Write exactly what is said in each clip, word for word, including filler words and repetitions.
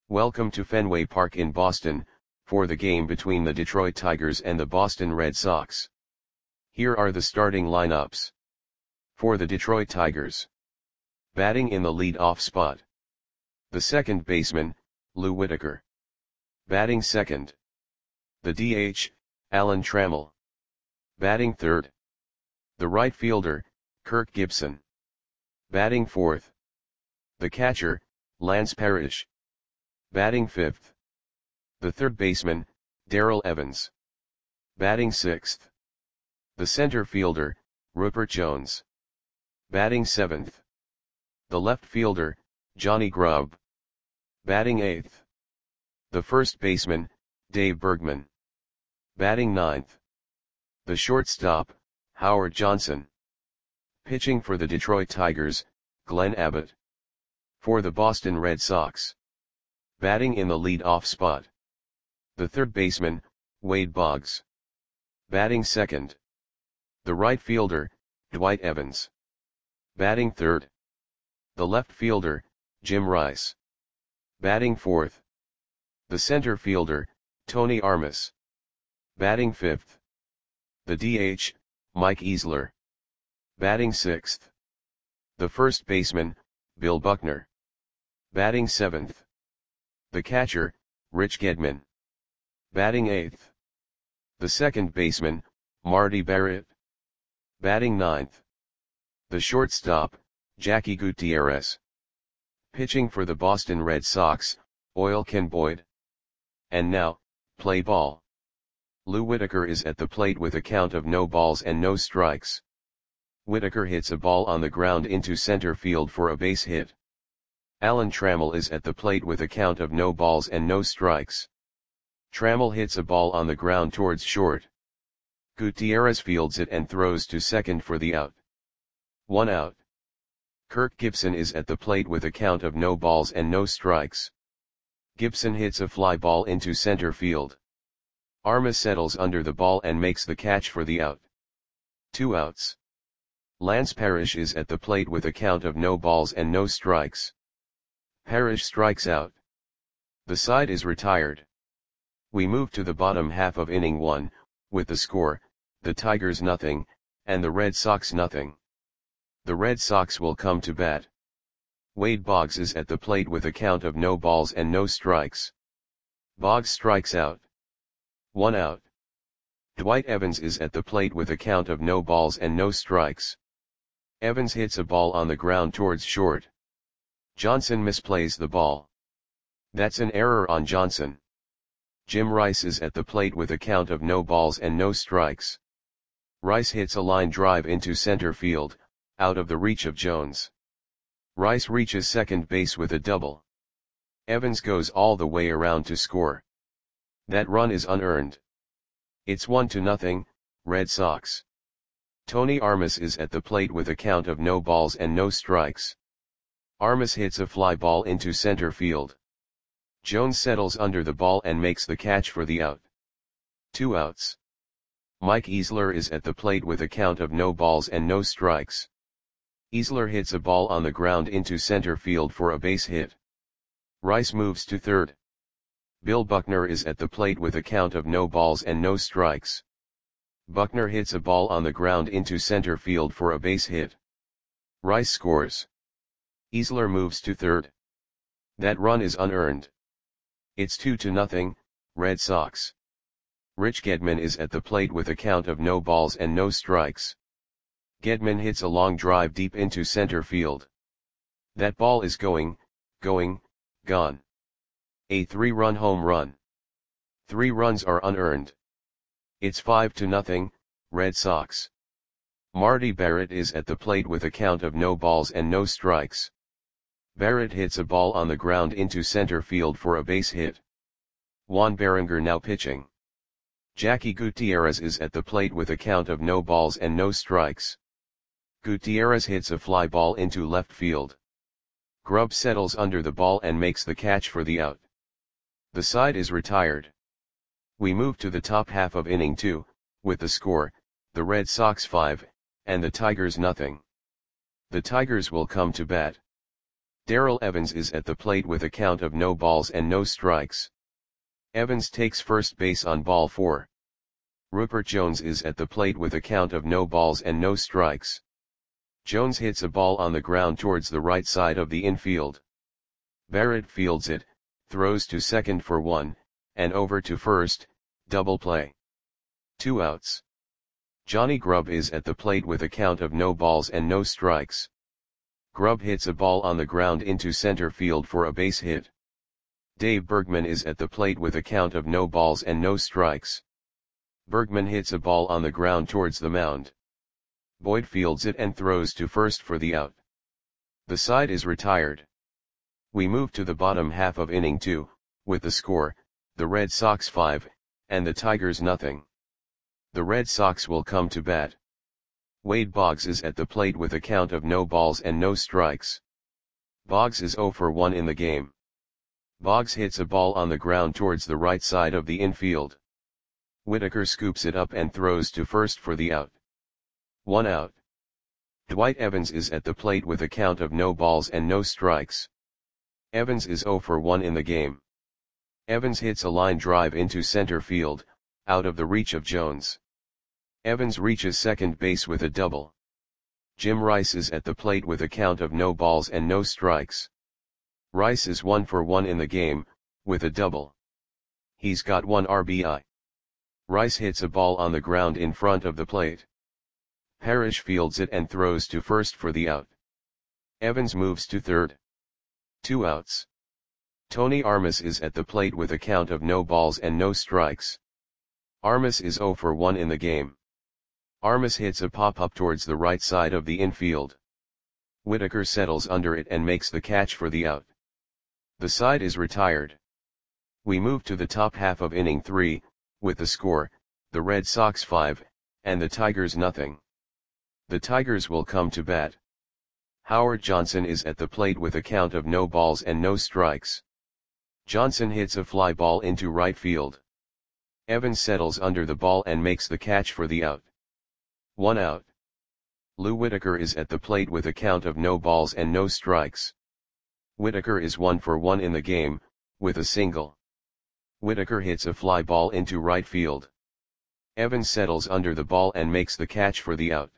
Welcome to Fenway Park in Boston, for the game between the Detroit Tigers and the Boston Red Sox. Here are the starting lineups. For the Detroit Tigers. Batting in the lead-off spot. The second baseman, Lou Whitaker. Batting second. The D H, Alan Trammell. Batting third. The right fielder, Kirk Gibson. Batting fourth. The catcher, Lance Parrish. Batting fifth. The third baseman, Darrell Evans. Batting sixth. The center fielder, Rupert Jones. Batting seventh. The left fielder, Johnny Grubb. Batting eighth. The first baseman, Dave Bergman. Batting ninth. The shortstop, Howard Johnson. Pitching for the Detroit Tigers, Glenn Abbott. For the Boston Red Sox. Batting in the lead-off spot. The third baseman, Wade Boggs. Batting second. The right fielder, Dwight Evans. Batting third. The left fielder, Jim Rice. Batting fourth. The center fielder, Tony Armas. Batting fifth. The D H, Mike Easler. Batting sixth. The first baseman, Bill Buckner. Batting seventh. The catcher, Rich Gedman. Batting eighth. The second baseman, Marty Barrett. Batting ninth. The shortstop, Jackie Gutierrez. Pitching for the Boston Red Sox, Oil Ken Boyd. And now, play ball. Lou Whitaker is at the plate with a count of no balls and no strikes. Whitaker hits a ball on the ground into center field for a base hit. Alan Trammell is at the plate with a count of no balls and no strikes. Trammell hits a ball on the ground towards short. Gutierrez fields it and throws to second for the out. One out. Kirk Gibson is at the plate with a count of no balls and no strikes. Gibson hits a fly ball into center field. Armas settles under the ball and makes the catch for the out. Two outs. Lance Parrish is at the plate with a count of no balls and no strikes. Parrish strikes out. The side is retired. We move to the bottom half of inning one, with the score, the Tigers nothing, and the Red Sox nothing. The Red Sox will come to bat. Wade Boggs is at the plate with a count of no balls and no strikes. Boggs strikes out. One out. Dwight Evans is at the plate with a count of no balls and no strikes. Evans hits a ball on the ground towards short. Johnson misplays the ball. That's an error on Johnson. Jim Rice is at the plate with a count of no balls and no strikes. Rice hits a line drive into center field, out of the reach of Jones. Rice reaches second base with a double. Evans goes all the way around to score. That run is unearned. It's one to nothing, Red Sox. Tony Armas is at the plate with a count of no balls and no strikes. Armas hits a fly ball into center field. Jones settles under the ball and makes the catch for the out. Two outs. Mike Easler is at the plate with a count of no balls and no strikes. Easler hits a ball on the ground into center field for a base hit. Rice moves to third. Bill Buckner is at the plate with a count of no balls and no strikes. Buckner hits a ball on the ground into center field for a base hit. Rice scores. Easler moves to third. That run is unearned. It's two to nothing, Red Sox. Rich Gedman is at the plate with a count of no balls and no strikes. Gedman hits a long drive deep into center field. That ball is going, going, gone. A three-run home run. Three runs are unearned. It's five to nothing, Red Sox. Marty Barrett is at the plate with a count of no balls and no strikes. Barrett hits a ball on the ground into center field for a base hit. Juan Berenger now pitching. Jackie Gutierrez is at the plate with a count of no balls and no strikes. Gutierrez hits a fly ball into left field. Grubb settles under the ball and makes the catch for the out. The side is retired. We move to the top half of inning two, with the score, the Red Sox five, and the Tigers nothing. The Tigers will come to bat. Darrell Evans is at the plate with a count of no balls and no strikes. Evans takes first base on ball four. Rupert Jones is at the plate with a count of no balls and no strikes. Jones hits a ball on the ground towards the right side of the infield. Barrett fields it, throws to second for one, and over to first, double play. Two outs. Johnny Grubb is at the plate with a count of no balls and no strikes. Grubb hits a ball on the ground into center field for a base hit. Dave Bergman is at the plate with a count of no balls and no strikes. Bergman hits a ball on the ground towards the mound. Boyd fields it and throws to first for the out. The side is retired. We move to the bottom half of inning two, with the score, the Red Sox five, and the Tigers nothing. The Red Sox will come to bat. Wade Boggs is at the plate with a count of no balls and no strikes. Boggs is oh for one in the game. Boggs hits a ball on the ground towards the right side of the infield. Whitaker scoops it up and throws to first for the out. One out. Dwight Evans is at the plate with a count of no balls and no strikes. Evans is oh for one in the game. Evans hits a line drive into center field, out of the reach of Jones. Evans reaches second base with a double. Jim Rice is at the plate with a count of no balls and no strikes. Rice is one for one in the game, with a double. He's got one R B I. Rice hits a ball on the ground in front of the plate. Parrish fields it and throws to first for the out. Evans moves to third. Two outs. Tony Armas is at the plate with a count of no balls and no strikes. Armas is oh for one in the game. Armas hits a pop-up towards the right side of the infield. Whitaker settles under it and makes the catch for the out. The side is retired. We move to the top half of inning three, with the score, the Red Sox five, and the Tigers nothing. The Tigers will come to bat. Howard Johnson is at the plate with a count of no balls and no strikes. Johnson hits a fly ball into right field. Evans settles under the ball and makes the catch for the out. One out. Lou Whitaker is at the plate with a count of no balls and no strikes. Whitaker is one for one in the game, with a single. Whitaker hits a fly ball into right field. Evans settles under the ball and makes the catch for the out.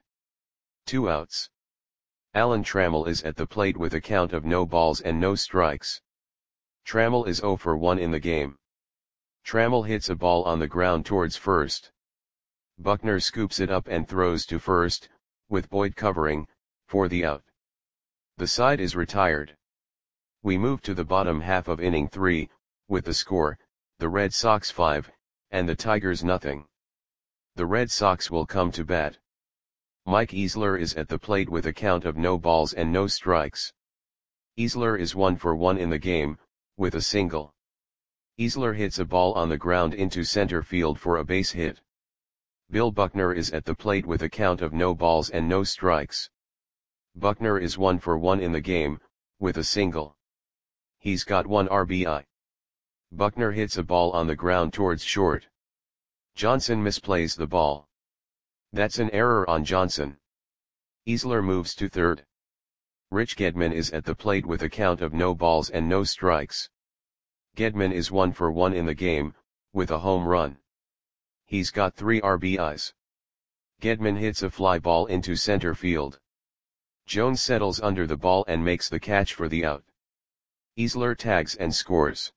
Two outs. Alan Trammell is at the plate with a count of no balls and no strikes. Trammell is oh for one in the game. Trammell hits a ball on the ground towards first. Buckner scoops it up and throws to first, with Boyd covering, for the out. The side is retired. We move to the bottom half of inning three, with the score, the Red Sox five, and the Tigers nothing. The Red Sox will come to bat. Mike Easler is at the plate with a count of no balls and no strikes. Easler is one for one in the game, with a single. Easler hits a ball on the ground into center field for a base hit. Bill Buckner is at the plate with a count of no balls and no strikes. Buckner is one for one in the game, with a single. He's got one R B I. Buckner hits a ball on the ground towards short. Johnson misplays the ball. That's an error on Johnson. Easler moves to third. Rich Gedman is at the plate with a count of no balls and no strikes. Gedman is one for one in the game, with a home run. He's got three R B Is. Gedman hits a fly ball into center field. Jones settles under the ball and makes the catch for the out. Easler tags and scores.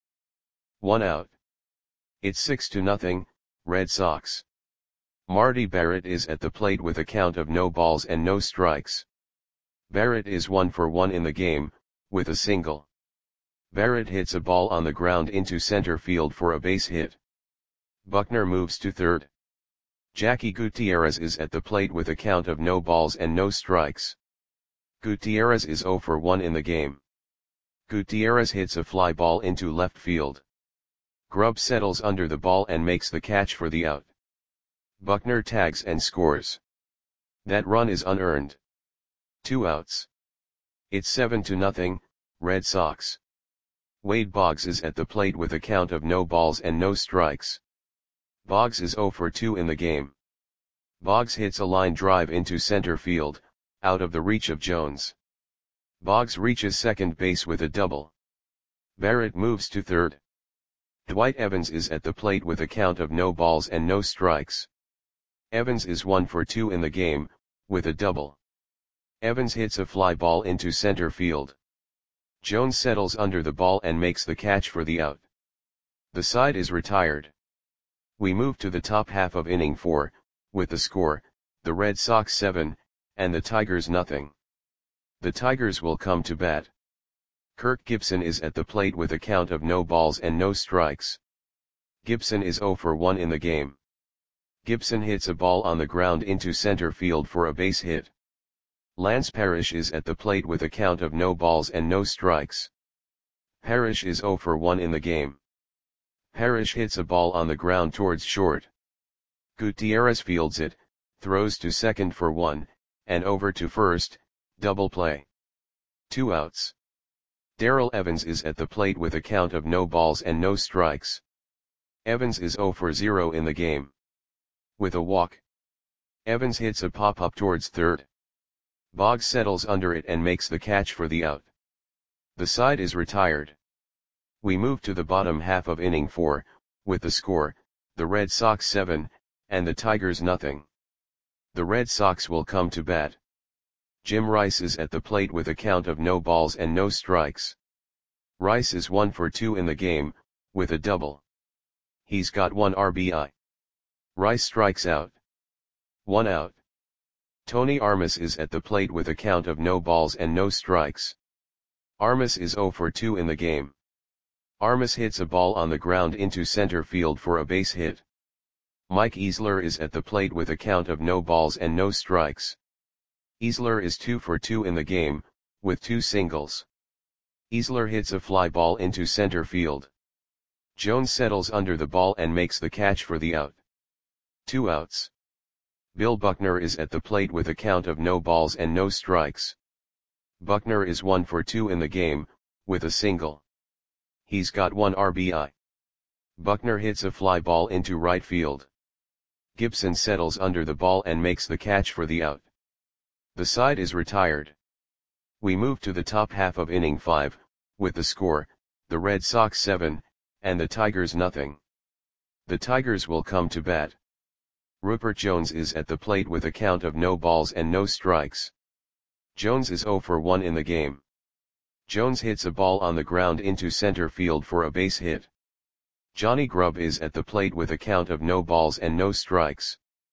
One out. It's six to nothing, Red Sox. Marty Barrett is at the plate with a count of no balls and no strikes. Barrett is one for one in the game, with a single. Barrett hits a ball on the ground into center field for a base hit. Buckner moves to third. Jackie Gutierrez is at the plate with a count of no balls and no strikes. Gutierrez is oh for one in the game. Gutierrez hits a fly ball into left field. Grubb settles under the ball and makes the catch for the out. Buckner tags and scores. That run is unearned. Two outs. It's seven to nothing, Red Sox. Wade Boggs is at the plate with a count of no balls and no strikes. Boggs is oh for two in the game. Boggs hits a line drive into center field, out of the reach of Jones. Boggs reaches second base with a double. Barrett moves to third. Dwight Evans is at the plate with a count of no balls and no strikes. Evans is one for two in the game, with a double. Evans hits a fly ball into center field. Jones settles under the ball and makes the catch for the out. The side is retired. We move to the top half of inning four, with the score, the Red Sox seven, and the Tigers nothing. The Tigers will come to bat. Kirk Gibson is at the plate with a count of no balls and no strikes. Gibson is zero for one in the game. Gibson hits a ball on the ground into center field for a base hit. Lance Parrish is at the plate with a count of no balls and no strikes. Parrish is zero for one in the game. Parrish hits a ball on the ground towards short. Gutierrez fields it, throws to second for one, and over to first, double play. Two outs. Darrell Evans is at the plate with a count of no balls and no strikes. Evans is zero for zero in the game. With a walk. Evans hits a pop-up towards third. Boggs settles under it and makes the catch for the out. The side is retired. We move to the bottom half of inning four, with the score, the Red Sox seven, and the Tigers nothing. The Red Sox will come to bat. Jim Rice is at the plate with a count of no balls and no strikes. Rice is one for two in the game, with a double. He's got one R B I. Rice strikes out. One out. Tony Armas is at the plate with a count of no balls and no strikes. Armas is zero for two in the game. Armas hits a ball on the ground into center field for a base hit. Mike Easler is at the plate with a count of no balls and no strikes. Easler is two for two in the game, with two singles. Easler hits a fly ball into center field. Jones settles under the ball and makes the catch for the out. Two outs. Bill Buckner is at the plate with a count of no balls and no strikes. Buckner is one for two in the game, with a single. He's got one R B I. Buckner hits a fly ball into right field. Gibson settles under the ball and makes the catch for the out. The side is retired. We move to the top half of inning five, with the score, the Red Sox seven, and the Tigers nothing. The Tigers will come to bat. Rupert Jones is at the plate with a count of no balls and no strikes. Jones is zero for one in the game. Jones hits a ball on the ground into center field for a base hit. Johnny Grubb is at the plate with a count of no balls and no strikes.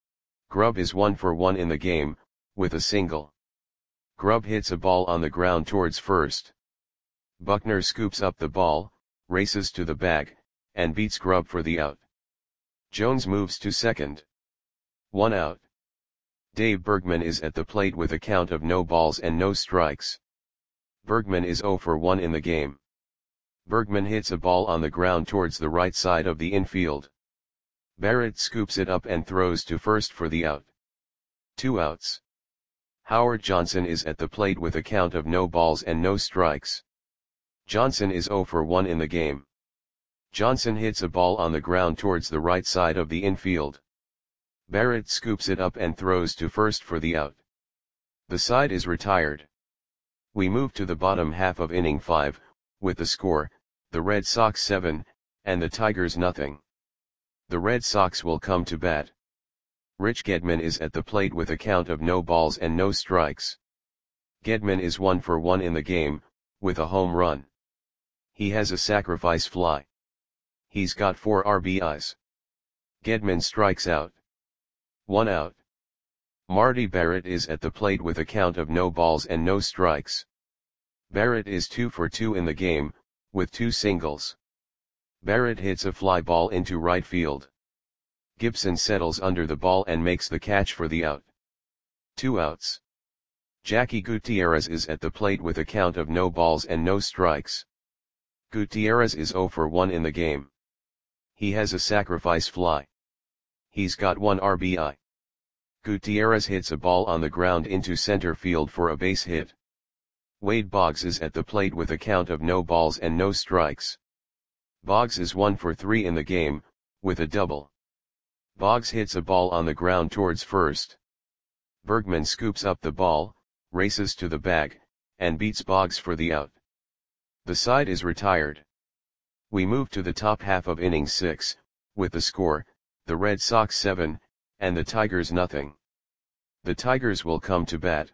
Grubb is one for one in the game, with a single. Grubb hits a ball on the ground towards first. Buckner scoops up the ball, races to the bag, and beats Grubb for the out. Jones moves to second. One out. Dave Bergman is at the plate with a count of no balls and no strikes. Bergman is zero for one in the game. Bergman hits a ball on the ground towards the right side of the infield. Barrett scoops it up and throws to first for the out. Two outs. Howard Johnson is at the plate with a count of no balls and no strikes. Johnson is zero for one in the game. Johnson hits a ball on the ground towards the right side of the infield. Barrett scoops it up and throws to first for the out. The side is retired. We move to the bottom half of inning five, with the score, the Red Sox seven, and the Tigers nothing. The Red Sox will come to bat. Rich Gedman is at the plate with a count of no balls and no strikes. Gedman is one for one in the game, with a home run. He has a sacrifice fly. He's got four R B Is. Gedman strikes out. One out. Marty Barrett is at the plate with a count of no balls and no strikes. Barrett is two for two in the game, with two singles. Barrett hits a fly ball into right field. Gibson settles under the ball and makes the catch for the out. Two outs. Jackie Gutierrez is at the plate with a count of no balls and no strikes. Gutierrez is zero for one in the game. He has a sacrifice fly. He's got one R B I. Gutierrez hits a ball on the ground into center field for a base hit. Wade Boggs is at the plate with a count of no balls and no strikes. Boggs is one for three in the game, with a double. Boggs hits a ball on the ground towards first. Bergman scoops up the ball, races to the bag, and beats Boggs for the out. The side is retired. We move to the top half of inning six, with the score, the Red Sox seven, and the Tigers nothing. The Tigers will come to bat.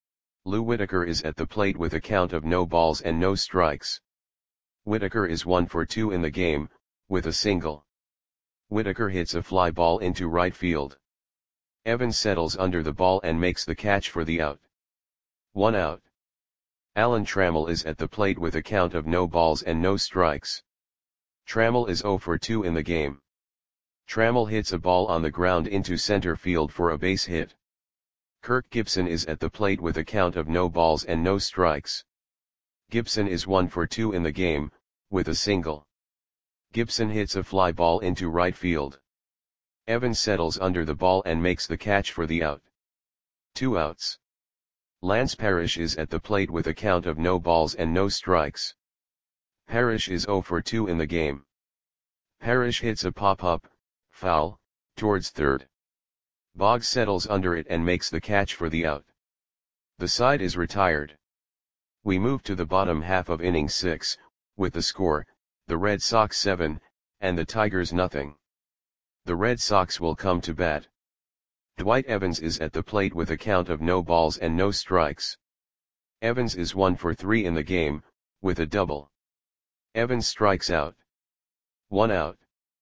Lou Whitaker is at the plate with a count of no balls and no strikes. Whitaker is one for two in the game, with a single. Whitaker hits a fly ball into right field. Evans settles under the ball and makes the catch for the out. One out. Alan Trammell is at the plate with a count of no balls and no strikes. Trammell is zero for two in the game. Trammell hits a ball on the ground into center field for a base hit. Kirk Gibson is at the plate with a count of no balls and no strikes. Gibson is one for two in the game, with a single. Gibson hits a fly ball into right field. Evans settles under the ball and makes the catch for the out. Two outs. Lance Parrish is at the plate with a count of no balls and no strikes. Parrish is zero for two in the game. Parrish hits a pop-up, foul, towards third. Boggs settles under it and makes the catch for the out. The side is retired. We move to the bottom half of inning six, with the score, the Red Sox seven, and the Tigers nothing. The Red Sox will come to bat. Dwight Evans is at the plate with a count of no balls and no strikes. Evans is one for three in the game, with a double. Evans strikes out. One out.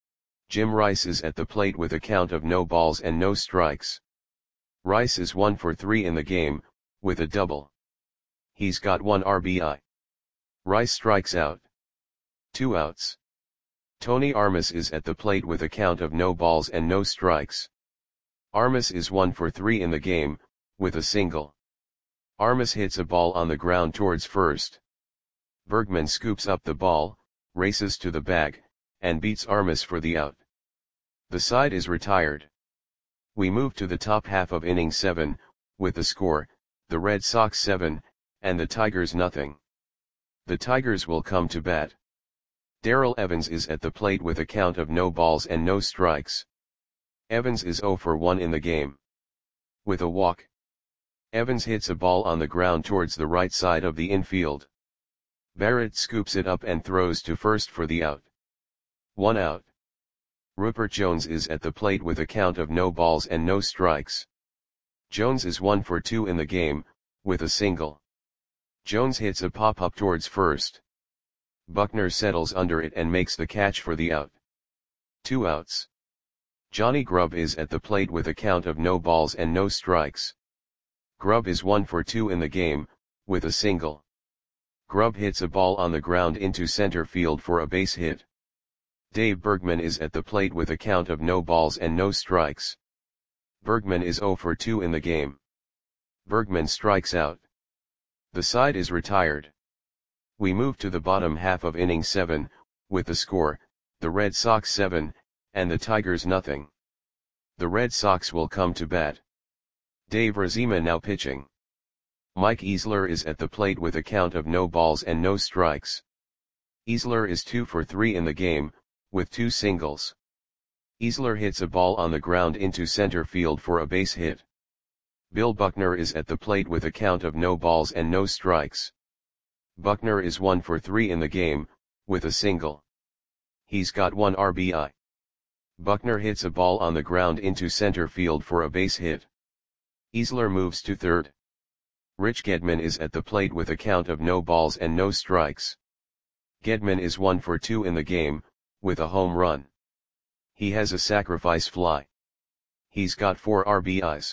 Jim Rice is at the plate with a count of no balls and no strikes. Rice is one for three in the game, with a double. He's got one R B I. Rice strikes out. Two outs. Tony Armas is at the plate with a count of no balls and no strikes. Armas is one for three in the game, with a single. Armas hits a ball on the ground towards first. Bergman scoops up the ball, races to the bag, and beats Armas for the out. The side is retired. We move to the top half of inning seven, with the score, the Red Sox seven, and the Tigers nothing. The Tigers will come to bat. Darrell Evans is at the plate with a count of no balls and no strikes. Evans is zero for one in the game. With a walk. Evans hits a ball on the ground towards the right side of the infield. Barrett scoops it up and throws to first for the out. One out. Rupert Jones is at the plate with a count of no balls and no strikes. Jones is one for two in the game, with a single. Jones hits a pop-up towards first. Buckner settles under it and makes the catch for the out. Two outs. Johnny Grubb is at the plate with a count of no balls and no strikes. Grubb is one for two in the game, with a single. Grubb hits a ball on the ground into center field for a base hit. Dave Bergman is at the plate with a count of no balls and no strikes. Bergman is zero for two in the game. Bergman strikes out. The side is retired. We move to the bottom half of inning seven, with the score, the Red Sox seven, and the Tigers nothing. The Red Sox will come to bat. Dave Razema now pitching. Mike Easler is at the plate with a count of no balls and no strikes. Easler is two for three in the game, with two singles. Easler hits a ball on the ground into center field for a base hit. Bill Buckner is at the plate with a count of no balls and no strikes. Buckner is one for three in the game, with a single. He's got one R B I. Buckner hits a ball on the ground into center field for a base hit. Easler moves to third. Rich Gedman is at the plate with a count of no balls and no strikes. Gedman is one for two in the game, with a home run. He has a sacrifice fly. He's got four R B Is.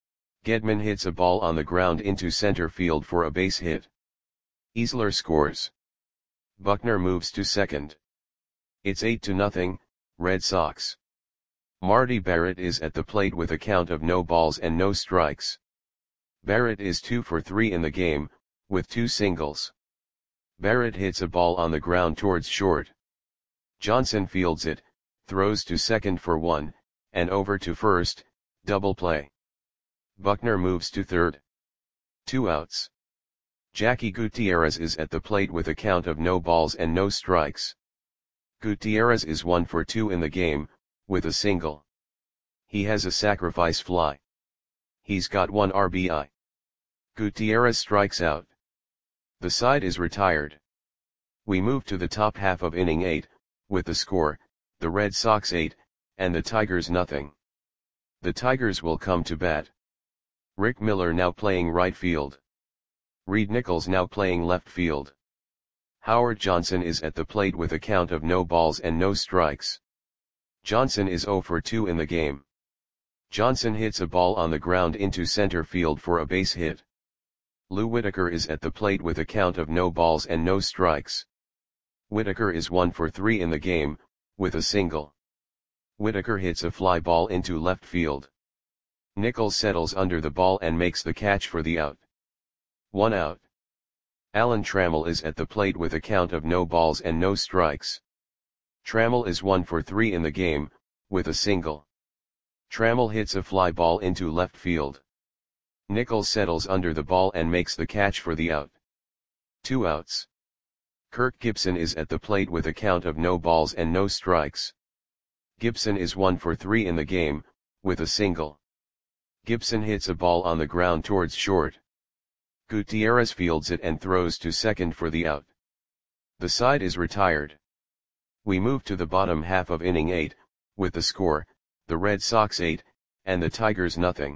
Gedman hits a ball on the ground into center field for a base hit. Easler scores. Buckner moves to second. It's eight to nothing, Red Sox. Marty Barrett is at the plate with a count of no balls and no strikes. Barrett is two for three in the game, with two singles. Barrett hits a ball on the ground towards short. Johnson fields it, throws to second for one, and over to first, double play. Buckner moves to third. Two outs. Jackie Gutierrez is at the plate with a count of no balls and no strikes. Gutierrez is one for two in the game, with a single. He has a sacrifice fly. He's got one R B I. Gutierrez strikes out. The side is retired. We move to the top half of inning eight, with the score, the Red Sox eight, and the Tigers nothing. The Tigers will come to bat. Rick Miller now playing right field. Reed Nichols now playing left field. Howard Johnson is at the plate with a count of no balls and no strikes. Johnson is oh for two in the game. Johnson hits a ball on the ground into center field for a base hit. Lou Whitaker is at the plate with a count of no balls and no strikes. Whitaker is one for three in the game, with a single. Whitaker hits a fly ball into left field. Nichols settles under the ball and makes the catch for the out. One out. Alan Trammell is at the plate with a count of no balls and no strikes. Trammell is one for three in the game, with a single. Trammell hits a fly ball into left field. Nichols settles under the ball and makes the catch for the out. Two outs. Kirk Gibson is at the plate with a count of no balls and no strikes. Gibson is one for three in the game, with a single. Gibson hits a ball on the ground towards short. Gutierrez fields it and throws to second for the out. The side is retired. We move to the bottom half of inning eight, with the score, the Red Sox eight, and the Tigers nothing.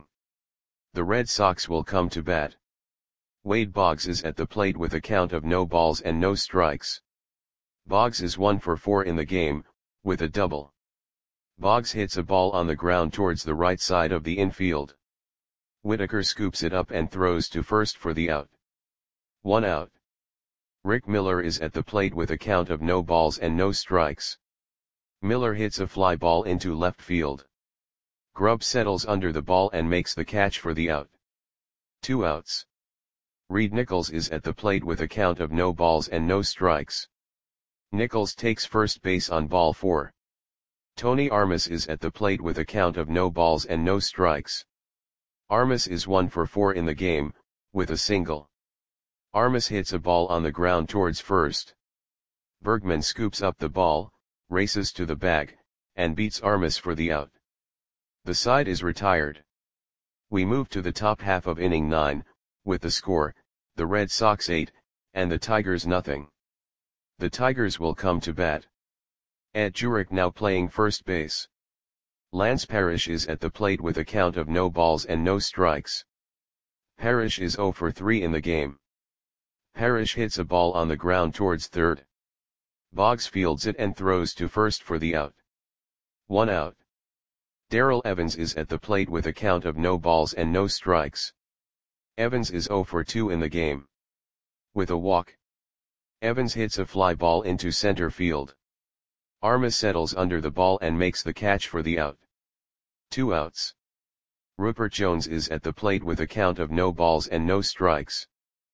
The Red Sox will come to bat. Wade Boggs is at the plate with a count of no balls and no strikes. Boggs is one for four in the game, with a double. Boggs hits a ball on the ground towards the right side of the infield. Whitaker scoops it up and throws to first for the out. One out. Rick Miller is at the plate with a count of no balls and no strikes. Miller hits a fly ball into left field. Grubb settles under the ball and makes the catch for the out. Two outs. Reed Nichols is at the plate with a count of no balls and no strikes. Nichols takes first base on ball four. Tony Armas is at the plate with a count of no balls and no strikes. Armas is one for four in the game, with a single. Armas hits a ball on the ground towards first. Bergman scoops up the ball, races to the bag, and beats Armas for the out. The side is retired. We move to the top half of inning nine, with the score, the Red Sox eight, and the Tigers nothing. The Tigers will come to bat. Ed Jurek now playing first base. Lance Parrish is at the plate with a count of no balls and no strikes. Parrish is oh for three in the game. Parrish hits a ball on the ground towards third. Boggs fields it and throws to first for the out. One out. Darrell Evans is at the plate with a count of no balls and no strikes. Evans is oh for two in the game. With a walk. Evans hits a fly ball into center field. Armas settles under the ball and makes the catch for the out. Two outs. Rupert Jones is at the plate with a count of no balls and no strikes.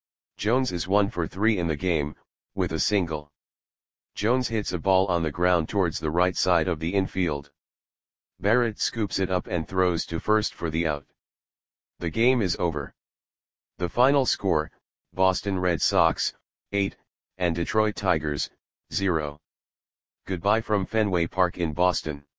Jones is one for three in the game, with a single. Jones hits a ball on the ground towards the right side of the infield. Barrett scoops it up and throws to first for the out. The game is over. The final score, Boston Red Sox, eight, and Detroit Tigers, zero. Goodbye from Fenway Park in Boston.